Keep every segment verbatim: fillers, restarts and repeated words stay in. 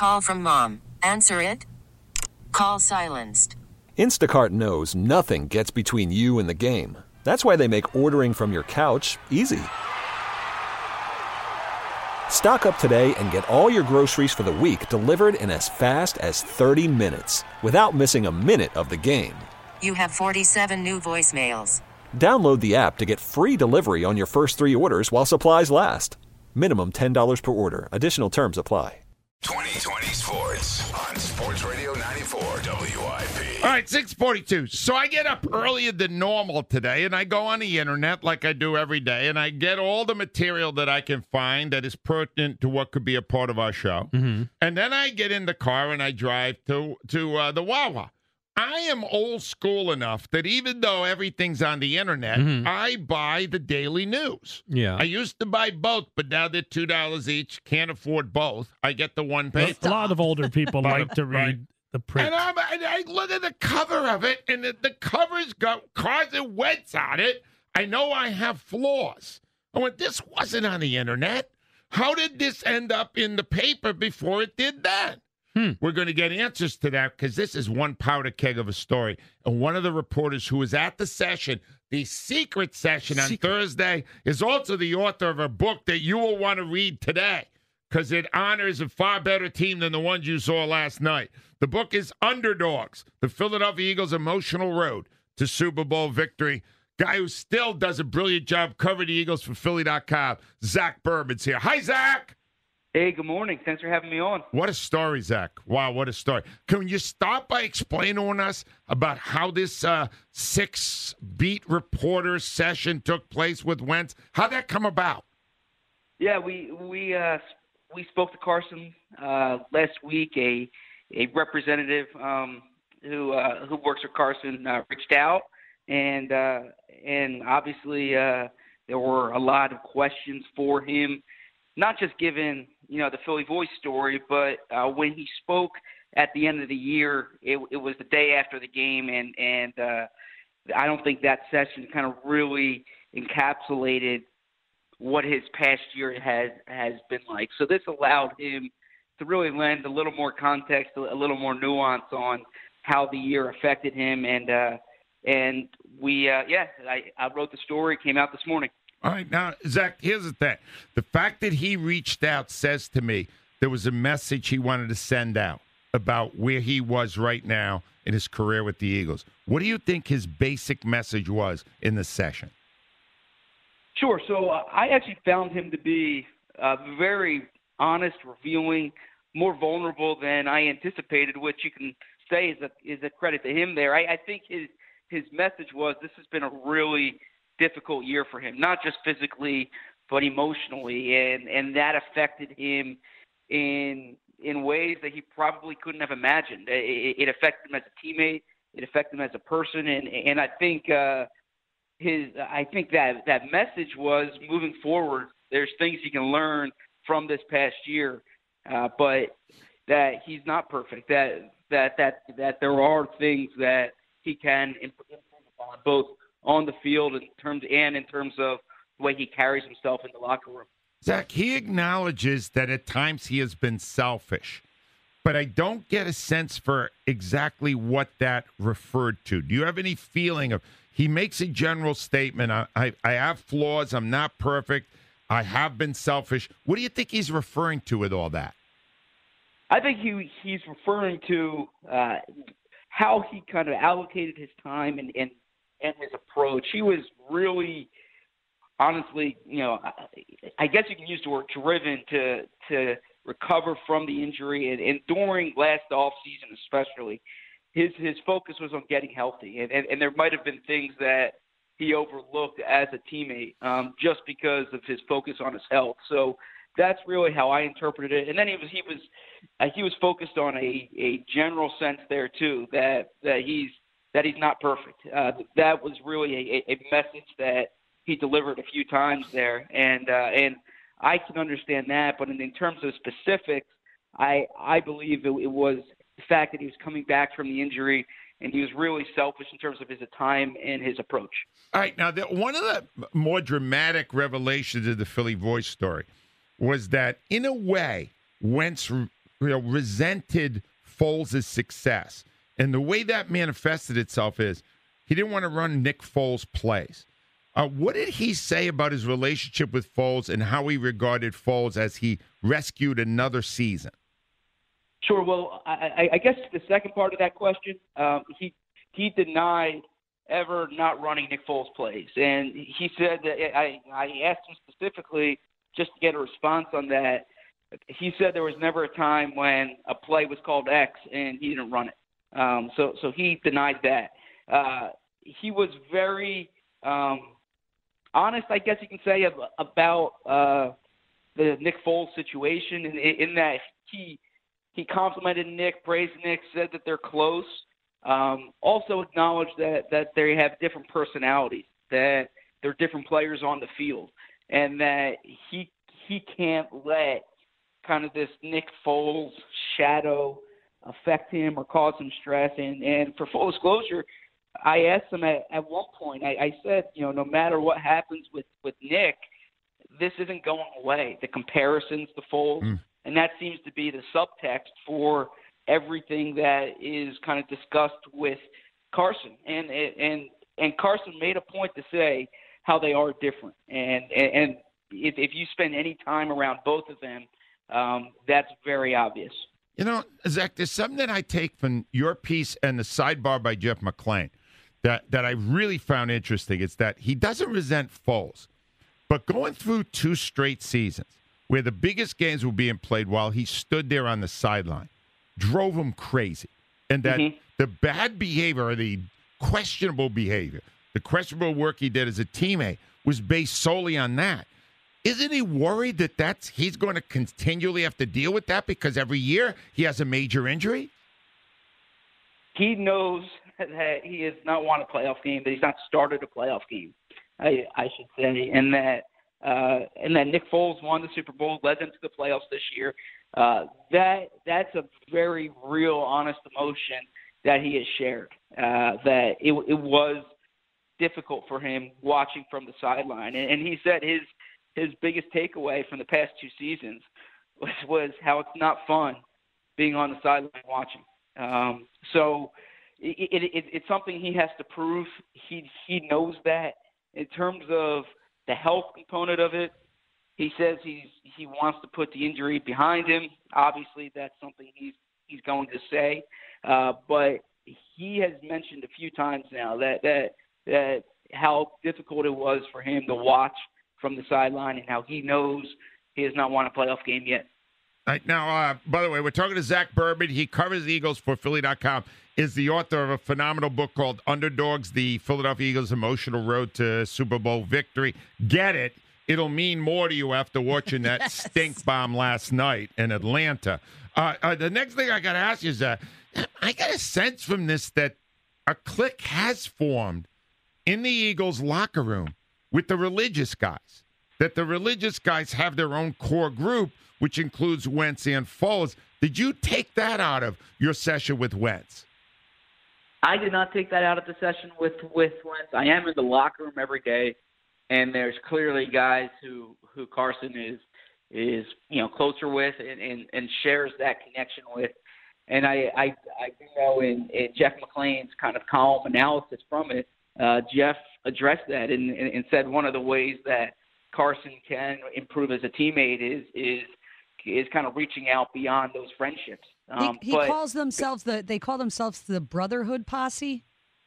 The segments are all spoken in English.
Call from mom. Answer it. Call silenced. Instacart knows nothing gets between you and the game. That's why they make ordering from your couch easy. Stock up today and get all your groceries for the week delivered in as fast as thirty minutes without missing a minute of the game. You have forty-seven new voicemails. Download the app to get free delivery on your first three orders while supplies last. Minimum ten dollars per order. Additional terms apply. twenty twenty Sports on Sports Radio ninety-four W I P. All right, six forty-two. So I get up earlier than normal today, and I go on the internet like I do every day, and I get all the material that I can find that is pertinent to what could be a part of our show. Mm-hmm. And then I get in the car and I drive to, to uh, the Wawa. I am old school enough that even though everything's on the internet, mm-hmm. I buy the daily news. Yeah. I used to buy both, but now they're two dollars each. Can't afford both. I get the one paper. A lot of older people like to read right. the print. And, I'm, and I look at the cover of it, and the, the cover's got Carson Wentz on it. I know I have flaws. I went, this wasn't on the internet. How did this end up in the paper before it did that? Hmm. We're going to get answers to that because this is one powder keg of a story. And one of the reporters who was at the session, the secret session on secret. Thursday, is also the author of a book that you will want to read today because it honors a far better team than the ones you saw last night. The book is Underdogs, the Philadelphia Eagles' emotional road to Super Bowl victory. Guy who still does a brilliant job covering the Eagles for Philly dot com, Zach Bourbon's here. Hi, Zach. Hey, good morning. Thanks for having me on. What a story, Zach. Wow, what a story. Can you start by explaining to us about how this uh, six-beat reporter session took place with Wentz? How'd that come about? Yeah, we we uh, we spoke to Carson uh, last week. A a representative um, who uh, who works for Carson uh, reached out, and uh, and obviously uh, there were a lot of questions for him, not just given you know the Philly Voice story, but uh, when he spoke at the end of the year, it, it was the day after the game, and and uh, I don't think that session kind of really encapsulated what his past year has has been like. So this allowed him to really lend a little more context, a little more nuance on how the year affected him, and uh, and we uh, yeah, I, I wrote the story, came out this morning. All right, now, Zach, here's the thing. The fact that he reached out says to me there was a message he wanted to send out about where he was right now in his career with the Eagles. What do you think his basic message was in the session? Sure. So uh, I actually found him to be uh, very honest, revealing, more vulnerable than I anticipated, which you can say is a, is a credit to him there. I, I think his his message was this has been a really difficult year for him, not just physically, but emotionally, and, and that affected him in in ways that he probably couldn't have imagined. It, it affected him as a teammate. It affected him as a person, and and I think uh, his I think that that message was moving forward. There's things he can learn from this past year, uh, but that he's not perfect. That that that that there are things that he can improve upon, both on the field in terms and in terms of the way he carries himself in the locker room. Zach, he acknowledges that at times he has been selfish, but I don't get a sense for exactly what that referred to. Do you have any feeling of, he makes a general statement, I, I, I have flaws, I'm not perfect, I have been selfish. What do you think he's referring to with all that? I think he he's referring to uh, how he kind of allocated his time and, and, and his approach. He was really, honestly, you know, I guess you can use the word driven to to recover from the injury. And, and during last offseason especially, his his focus was on getting healthy. And, and, and there might have been things that he overlooked as a teammate um, just because of his focus on his health. So that's really how I interpreted it. And then he was he was uh, he was focused on a, a general sense there too, that that he's that he's not perfect. Uh, that was really a, a message that he delivered a few times there, and uh, and I can understand that. But in, in terms of specifics, I I believe it, it was the fact that he was coming back from the injury, and he was really selfish in terms of his time and his approach. All right, now the, one of the more dramatic revelations of the Philly Voice story was that, in a way, Wentz you know, resented Foles' success. And the way that manifested itself is he didn't want to run Nick Foles' plays. Uh, what did he say about his relationship with Foles and how he regarded Foles as he rescued another season? Sure. Well, I, I guess the second part of that question, um, he he denied ever not running Nick Foles plays, and he said that I I asked him specifically just to get a response on that. He said there was never a time when a play was called X and he didn't run it. Um, so so he denied that. Uh, he was very um, honest, I guess you can say, about uh, the Nick Foles situation, in, in that he. He complimented Nick, praised Nick, said that they're close. Um, also acknowledged that, that they have different personalities, that they're different players on the field, and that he he can't let kind of this Nick Foles shadow affect him or cause him stress. And, and for full disclosure, I asked him at, at one point, I, I said, you know, no matter what happens with, with Nick, this isn't going away. The comparisons to Foles. Mm. And that seems to be the subtext for everything that is kind of discussed with Carson. And and and Carson made a point to say how they are different. And and if, if you spend any time around both of them, um, that's very obvious. You know, Zach, there's something that I take from your piece and the sidebar by Jeff McClain that, that I really found interesting. It's that he doesn't resent Foles, but going through two straight seasons, where the biggest games were being played while he stood there on the sideline, drove him crazy. And that mm-hmm. the bad behavior or the questionable behavior, the questionable work he did as a teammate was based solely on that. Isn't he worried that that's, he's going to continually have to deal with that because every year he has a major injury? He knows that he has not won a playoff game, that he's not started a playoff game, I, I should say, and that Uh, and then Nick Foles won the Super Bowl, led them to the playoffs this year. Uh, that that's a very real, honest emotion that he has shared. Uh, that it, it was difficult for him watching from the sideline, and, and he said his his biggest takeaway from the past two seasons was, was how it's not fun being on the sideline watching. Um, so it, it, it, it's something he has to prove. He he knows that. In terms of the health component of it, he says he's he wants to put the injury behind him. Obviously, that's something he's he's going to say. Uh, but he has mentioned a few times now that that that how difficult it was for him to watch from the sideline and how he knows he has not won a playoff game yet. All right, now, uh, by the way, we're talking to Zach Berman. He covers the Eagles for Philly dot com. Is the author of a phenomenal book called Underdogs, the Philadelphia Eagles' Emotional Road to Super Bowl Victory. Get it. It'll mean more to you after watching that yes. stink bomb last night in Atlanta. Uh, uh, the next thing I got to ask you is, uh, I got a sense from this that a clique has formed in the Eagles' locker room with the religious guys, that the religious guys have their own core group, which includes Wentz and Foles. Did you take that out of your session with Wentz? I did not take that out of the session with, with Wentz. I am in the locker room every day, and there's clearly guys who, who Carson is is you know closer with and, and, and shares that connection with. And I I, I do know in, in Jeff McClain's kind of calm analysis from it, uh, Jeff addressed that and, and, and said one of the ways that Carson can improve as a teammate is is is kind of reaching out beyond those friendships. Um, he he but, calls themselves the they call themselves the Brotherhood Posse.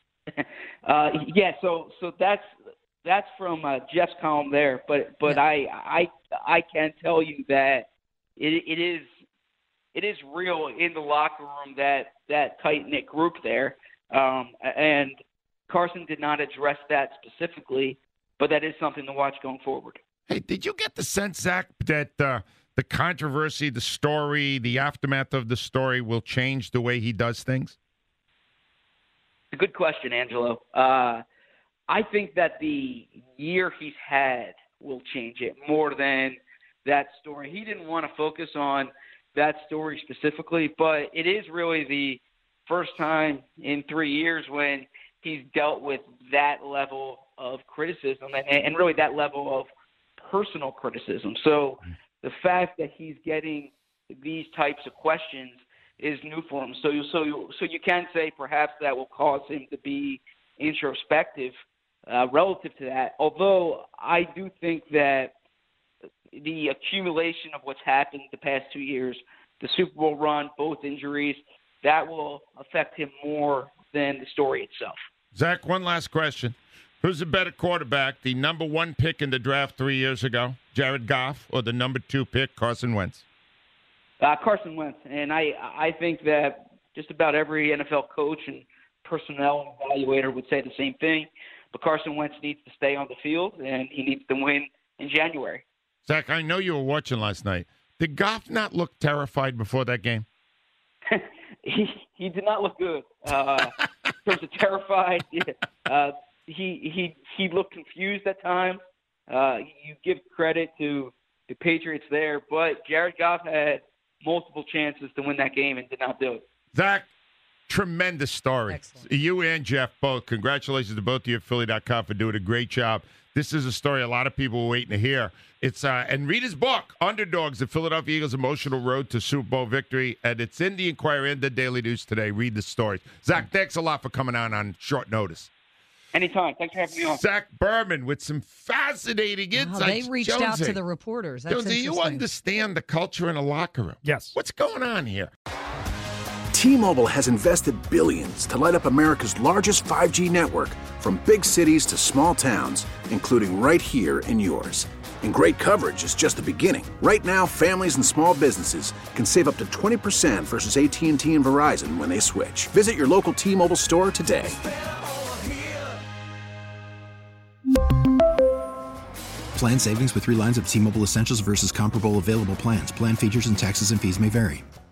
uh, yeah, so so that's that's from uh, Jeff's column there. But but yeah. I I I can tell you that it it is it is real in the locker room, that that tight knit group there. Um, and Carson did not address that specifically, but that is something to watch going forward. Hey, did you get the sense, Zach, that uh, the controversy, the story, the aftermath of the story will change the way he does things? It's a good question, Angelo. Uh, I think that the year he's had will change it more than that story. He didn't want to focus on that story specifically, but it is really the first time in three years when he's dealt with that level of criticism and, and really that level of personal criticism. So the fact that he's getting these types of questions is new for him. So you, so you, so you can say perhaps that will cause him to be introspective uh, relative to that. Although I do think that the accumulation of what's happened the past two years, the Super Bowl run, both injuries, that will affect him more than the story itself. Zach, one last question. Who's the better quarterback, the number one pick in the draft three years ago, Jared Goff, or the number two pick, Carson Wentz? Uh, Carson Wentz. And I, I think that just about every N F L coach and personnel evaluator would say the same thing. But Carson Wentz needs to stay on the field, and he needs to win in January. Zach, I know you were watching last night. Did Goff not look terrified before that game? he he did not look good. Uh, in terms of terrified, uh, he he he looked confused at times. Uh, you give credit to the Patriots there, but Jared Goff had multiple chances to win that game and did not do it. Zach, tremendous story. Excellent. You and Jeff both. Congratulations to both of you at Philly dot com for doing a great job. This is a story a lot of people were waiting to hear. It's uh, and read his book, Underdogs: The Philadelphia Eagles' Emotional Road to Super Bowl Victory, and it's in the Inquirer and the Daily News today. Read the stories. Zach, thanks a lot for coming on on short notice. Anytime. Thanks for having me on. Zach Berman with some fascinating Wow, insights. they reached Jonesy, out to the reporters. That's Jonesy, you interesting. understand the culture in a locker room. Yes. What's going on here? T-Mobile has invested billions to light up America's largest five G network, from big cities to small towns, including right here in yours. And great coverage is just the beginning. Right now, families and small businesses can save up to twenty percent versus A T and T and Verizon when they switch. Visit your local T-Mobile store today. Plan savings with three lines of T-Mobile Essentials versus comparable available plans. Plan features and taxes and fees may vary.